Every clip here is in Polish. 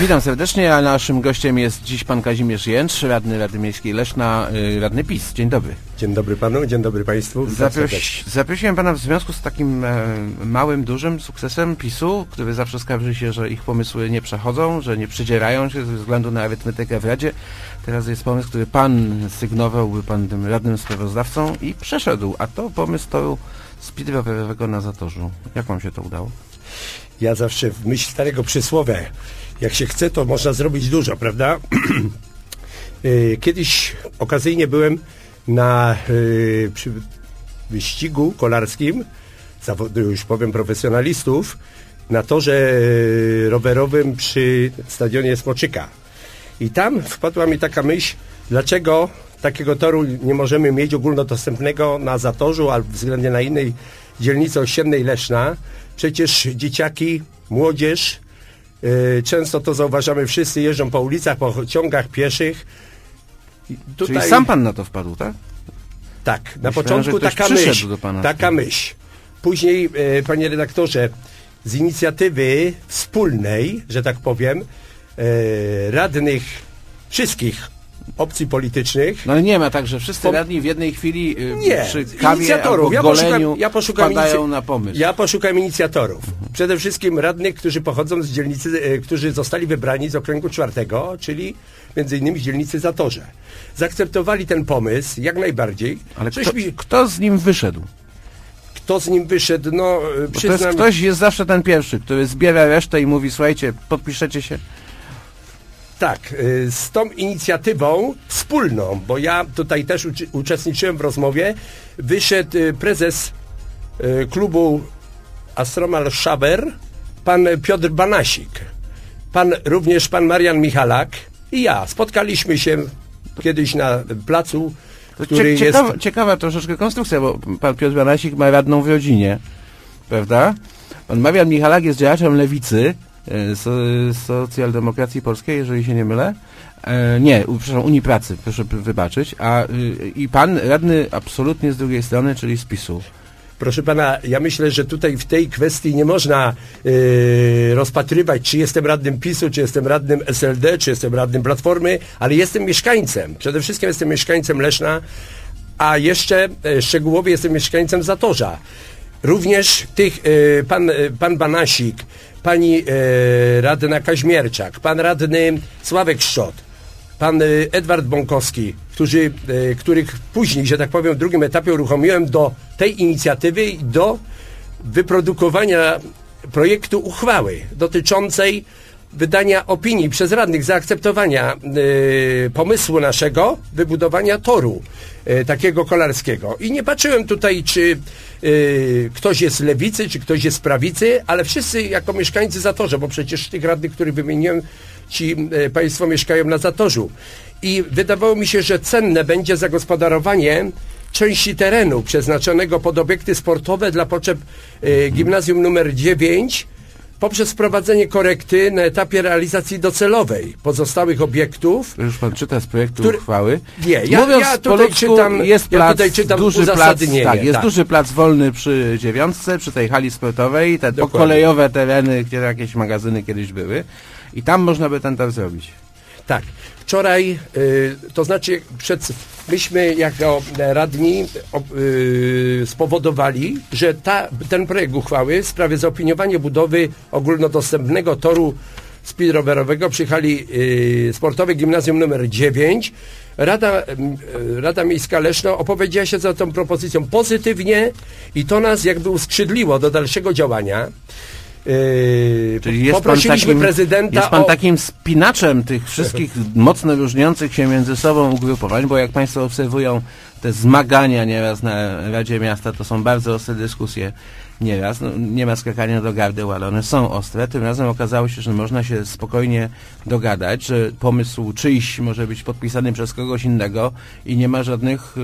Witam serdecznie, a naszym gościem jest dziś pan Kazimierz Jędrz, radny Rady Miejskiej Leszna, radny PiS. Dzień dobry. Dzień dobry panu, dzień dobry państwu. Zaprosiłem pana w związku z takim małym, dużym sukcesem PiS-u, który zawsze skarży się, że ich pomysły nie przechodzą, że nie przydzierają się ze względu na arytmetykę w Radzie. Teraz jest pomysł, który pan sygnował, był pan tym radnym sprawozdawcą i przeszedł, a to pomysł toru speedrowerowego na Zatorzu. Jak wam się to udało? Ja zawsze w myśl starego przysłowia, jak się chce, to można zrobić dużo, prawda? Kiedyś okazyjnie byłem na przy wyścigu kolarskim, już powiem profesjonalistów, na torze rowerowym przy stadionie Smoczyka. I tam wpadła mi taka myśl, dlaczego takiego toru nie możemy mieć ogólnodostępnego na Zatorzu albo względnie na innej dzielnicy ościennej Leszna. Przecież dzieciaki, młodzież, często to zauważamy, wszyscy jeżdżą po ulicach, po ciągach pieszych. Czyli sam pan na to wpadł, tak? Tak, na początku taka myśl. Później, panie redaktorze, z inicjatywy wspólnej, że tak powiem, radnych wszystkich opcji politycznych. No nie ma tak, że wszyscy radni w jednej chwili przy kawie inicjatorów. albo goleniu wpadają na pomysł. Ja poszukam inicjatorów. Przede wszystkim radnych, którzy pochodzą z dzielnicy, którzy zostali wybrani z okręgu 4, czyli między innymi z dzielnicy Zatorze. Zaakceptowali ten pomysł jak najbardziej. Ale kto z nim wyszedł? Kto z nim wyszedł? No, przyznam... Ktoś jest zawsze ten pierwszy, który zbiera resztę i mówi, słuchajcie, podpiszecie się? Tak, z tą inicjatywą wspólną, bo ja tutaj też uczestniczyłem w rozmowie, wyszedł prezes klubu Astromal Szaber, pan Piotr Banasik, również pan Marian Michalak i ja. Spotkaliśmy się kiedyś na placu, który Ciekawa troszeczkę konstrukcja, bo pan Piotr Banasik ma radną w rodzinie, prawda? Pan Marian Michalak jest działaczem lewicy, socjaldemokracji polskiej, jeżeli się nie mylę. Przepraszam, Unii Pracy, proszę wybaczyć. I pan radny absolutnie z drugiej strony, czyli z PiS-u. Proszę pana, ja myślę, że tutaj w tej kwestii nie można rozpatrywać, czy jestem radnym PiS-u, czy jestem radnym SLD, czy jestem radnym Platformy, ale jestem mieszkańcem. Przede wszystkim jestem mieszkańcem Leszna, a jeszcze szczegółowo jestem mieszkańcem Zatorza. Również pan Banasik, pani radna Kaźmierczak, pan radny Sławek Szczot, pan Edward Bąkowski, których później, że tak powiem, w drugim etapie uruchomiłem do tej inicjatywy i do wyprodukowania projektu uchwały dotyczącej wydania opinii przez radnych, zaakceptowania pomysłu naszego wybudowania toru takiego kolarskiego. I nie patrzyłem tutaj, czy ktoś jest z lewicy, czy ktoś jest z prawicy, ale wszyscy jako mieszkańcy Zatorza, bo przecież tych radnych, których wymieniłem, ci państwo mieszkają na Zatorzu. I wydawało mi się, że cenne będzie zagospodarowanie części terenu przeznaczonego pod obiekty sportowe dla potrzeb gimnazjum numer 9, poprzez wprowadzenie korekty na etapie realizacji docelowej pozostałych obiektów. Już pan czyta z projektu uchwały. Nie, ja tutaj czytam, jest plac, duży plac, jest tak. Duży plac wolny przy 9, przy tej hali sportowej, te pokolejowe tereny, gdzie jakieś magazyny kiedyś były i tam można by ten tor zrobić. Tak. Wczoraj, to znaczy myśmy jako radni spowodowali, że ten projekt uchwały w sprawie zaopiniowania budowy ogólnodostępnego toru speedrowerowego przy hali sportowej gimnazjum nr 9 Rada Miejska Leszno opowiedziała się za tą propozycją pozytywnie i to nas jakby uskrzydliło do dalszego działania. Czyli poprosiliśmy prezydenta. Jest pan takim spinaczem tych wszystkich mocno różniących się między sobą ugrupowań, bo jak państwo obserwują te zmagania nieraz na Radzie Miasta, to są bardzo ostre dyskusje nieraz. No, nie ma skakania do gardeł, ale one są ostre. Tym razem okazało się, że można się spokojnie dogadać, że pomysł czyjś może być podpisany przez kogoś innego i nie ma żadnych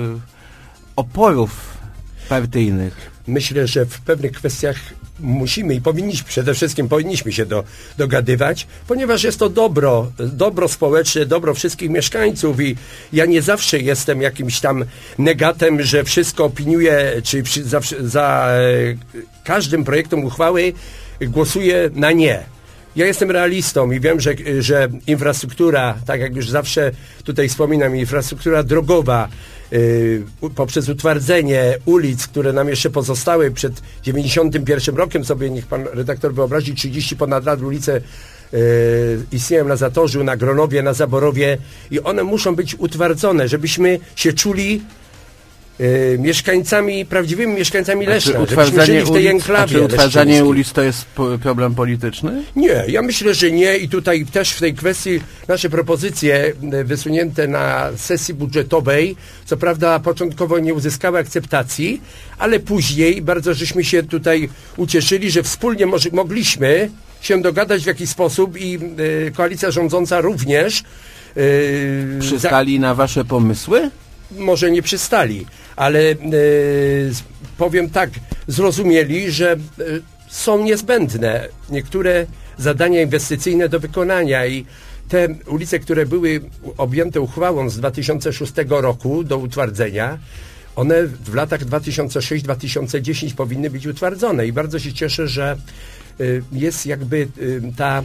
oporów partyjnych. Myślę, że w pewnych kwestiach musimy i przede wszystkim powinniśmy się dogadywać, ponieważ jest to dobro społeczne, dobro wszystkich mieszkańców i ja nie zawsze jestem jakimś tam negatem, że wszystko opiniuję, czy za każdym projektem uchwały głosuję na nie. Ja jestem realistą i wiem, że infrastruktura, tak jak już zawsze tutaj wspominam, infrastruktura drogowa, poprzez utwardzenie ulic, które nam jeszcze pozostały przed 91 rokiem, sobie niech pan redaktor wyobrazi, 30 ponad lat ulice istnieją na Zatorzu, na Gronowie, na Zaborowie i one muszą być utwardzone, żebyśmy się czuli mieszkańcami, prawdziwymi mieszkańcami Leszna, żebyśmy żyli w tej enklawie. Czy utwardzanie ulic to jest problem polityczny? Nie, ja myślę, że nie i tutaj też w tej kwestii nasze propozycje wysunięte na sesji budżetowej, co prawda początkowo nie uzyskały akceptacji, ale później bardzo żeśmy się tutaj ucieszyli, że wspólnie mogliśmy się dogadać w jakiś sposób i koalicja rządząca również. Przystali na wasze pomysły? Może nie przystali, ale powiem tak, zrozumieli, że są niezbędne niektóre zadania inwestycyjne do wykonania i te ulice, które były objęte uchwałą z 2006 roku do utwardzenia, one w latach 2006-2010 powinny być utwardzone i bardzo się cieszę, że jest jakby ta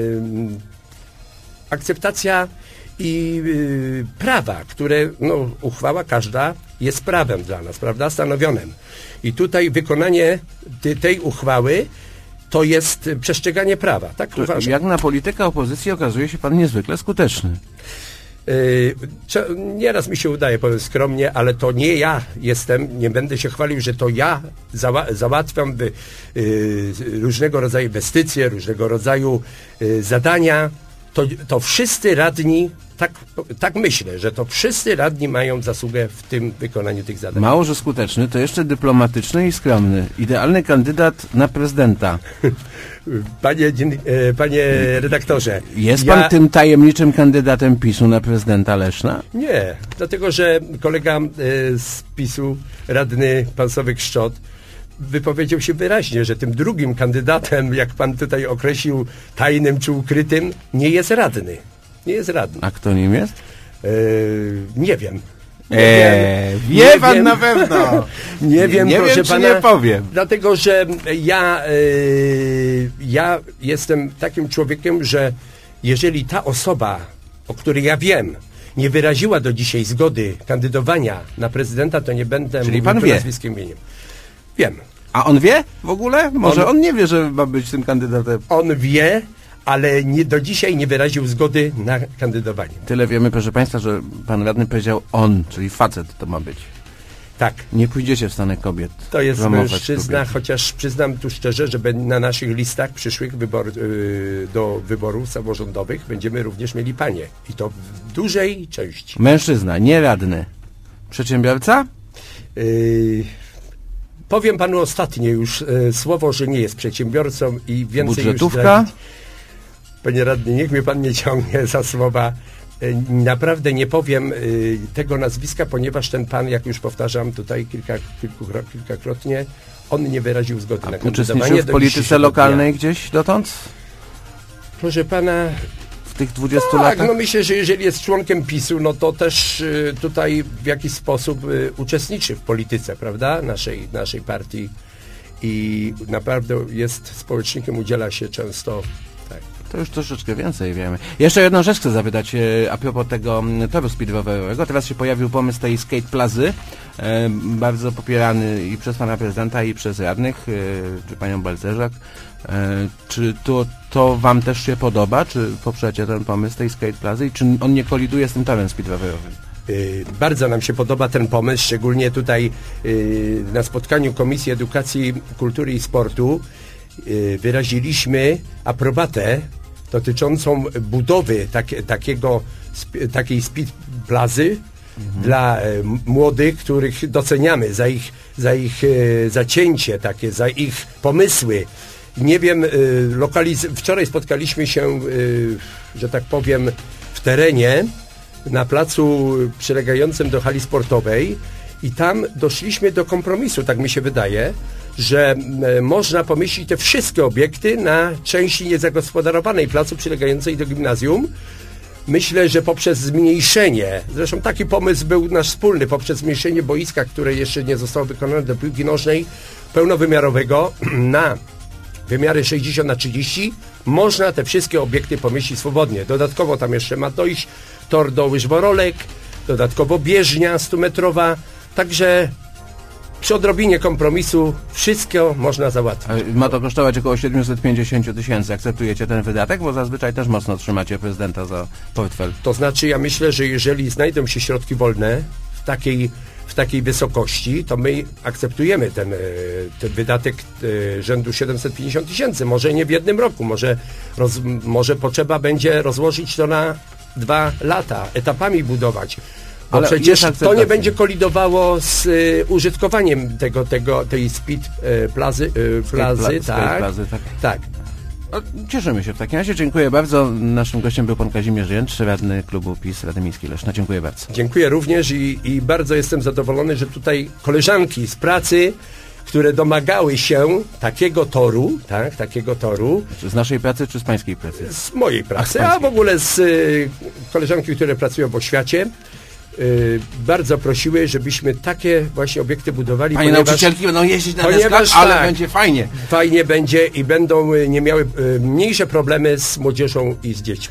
akceptacja i prawa, które uchwała każda jest prawem dla nas, prawda, stanowionym. I tutaj wykonanie tej uchwały to jest przestrzeganie prawa, tak uważam. Jak na polityka opozycji okazuje się pan niezwykle skuteczny. Nieraz mi się udaje, powiem skromnie, ale to nie ja jestem, nie będę się chwalił, że to ja załatwiam różnego rodzaju inwestycje, różnego rodzaju zadania. To wszyscy radni, tak myślę, że to wszyscy radni mają zasługę w tym wykonaniu tych zadań. Mało, że skuteczny, to jeszcze dyplomatyczny i skromny. Idealny kandydat na prezydenta. Panie redaktorze. Jest pan tym tajemniczym kandydatem PiS-u na prezydenta Leszna? Nie, dlatego że kolega z PiS-u, radny pan Sławek Szczot, wypowiedział się wyraźnie, że tym drugim kandydatem, jak pan tutaj określił, tajnym czy ukrytym, nie jest radny. Nie jest radny. A kto nim jest? Nie wiem. Wie pan na pewno. Nie wiem, proszę pana. Nie powiem. Dlatego, że ja jestem takim człowiekiem, że jeżeli ta osoba, o której ja wiem, nie wyraziła do dzisiaj zgody kandydowania na prezydenta, to nie będę mówił pan wie. Nazwiskiem imieniem. Wiem. A on wie w ogóle? Może on nie wie, że ma być tym kandydatem? On wie, ale do dzisiaj nie wyraził zgody na kandydowanie. Tyle wiemy, proszę państwa, że pan radny powiedział on, czyli facet to ma być. Tak. Nie pójdziecie w stronę kobiet. To jest mężczyzna, chociaż przyznam tu szczerze, że na naszych listach przyszłych do wyborów samorządowych będziemy również mieli panie. I to w dużej części. Mężczyzna, nie radny. Przedsiębiorca? Powiem panu ostatnie już słowo, że nie jest przedsiębiorcą i więcej budżetówka? Już panie radny, niech mnie pan nie ciągnie za słowa. Naprawdę nie powiem tego nazwiska, ponieważ ten pan, jak już powtarzam tutaj kilkakrotnie, on nie wyraził zgody na kandydowanie. Uczestniczył w polityce lokalnej gdzieś dotąd? Proszę pana, w tych 20 latach? No myślę, że jeżeli jest członkiem PiS-u, no to też tutaj w jakiś sposób uczestniczy w polityce, prawda, naszej partii i naprawdę jest społecznikiem, udziela się często. Tak. To już troszeczkę więcej wiemy. Jeszcze jedną rzecz chcę zapytać a propos tego toru speedwayowego. Teraz się pojawił pomysł tej skate plazy, bardzo popierany i przez pana prezydenta, i przez radnych, czy panią Balcerzak. Czy to wam też się podoba? Czy poprzecie ten pomysł tej skate plazy? I czy on nie koliduje z tym torem speedwayowym? Bardzo nam się podoba ten pomysł, szczególnie tutaj na spotkaniu Komisji Edukacji, Kultury i Sportu wyraziliśmy aprobatę dotyczącą budowy takiej speed plazy dla młodych, których doceniamy za ich zacięcie takie, za ich pomysły. Nie wiem, wczoraj spotkaliśmy się, że tak powiem, w terenie na placu przylegającym do hali sportowej i tam doszliśmy do kompromisu, tak mi się wydaje, że można pomieścić te wszystkie obiekty na części niezagospodarowanej placu przylegającej do gimnazjum. Myślę, że poprzez zmniejszenie, zresztą taki pomysł był nasz wspólny, poprzez zmniejszenie boiska, które jeszcze nie zostało wykonane do piłki nożnej pełnowymiarowego na wymiary 60x30, można te wszystkie obiekty pomieścić swobodnie. Dodatkowo tam jeszcze ma dojść tor do łyż Worolek, dodatkowo bieżnia 100-metrowa, także przy odrobinie kompromisu wszystko można załatwić. A ma to kosztować około 750 000. Akceptujecie ten wydatek? Bo zazwyczaj też mocno trzymacie prezydenta za portfel. To znaczy, ja myślę, że jeżeli znajdą się środki wolne w takiej wysokości, to my akceptujemy ten wydatek rzędu 750 000. Może nie w jednym roku, może potrzeba będzie rozłożyć to na 2 lata, etapami budować. Bo ale przecież to nie będzie kolidowało z użytkowaniem tej speed plazy, tak. No, cieszymy się w takim razie. Dziękuję bardzo. Naszym gościem był pan Kazimierz Jędrzej, radny klubu PiS Rady Miejskiej Leszna. Dziękuję bardzo. Dziękuję również i bardzo jestem zadowolony, że tutaj koleżanki z pracy, które domagały się takiego toru, Czy z naszej pracy, czy z pańskiej pracy? Z mojej pracy, a w ogóle z koleżanki, które pracują w oświacie, bardzo prosiły, żebyśmy takie właśnie obiekty budowali. Panie nauczycielki będą jeździć na deskach, ale będzie fajnie. Fajnie będzie i będą nie miały mniejsze problemy z młodzieżą i z dziećmi.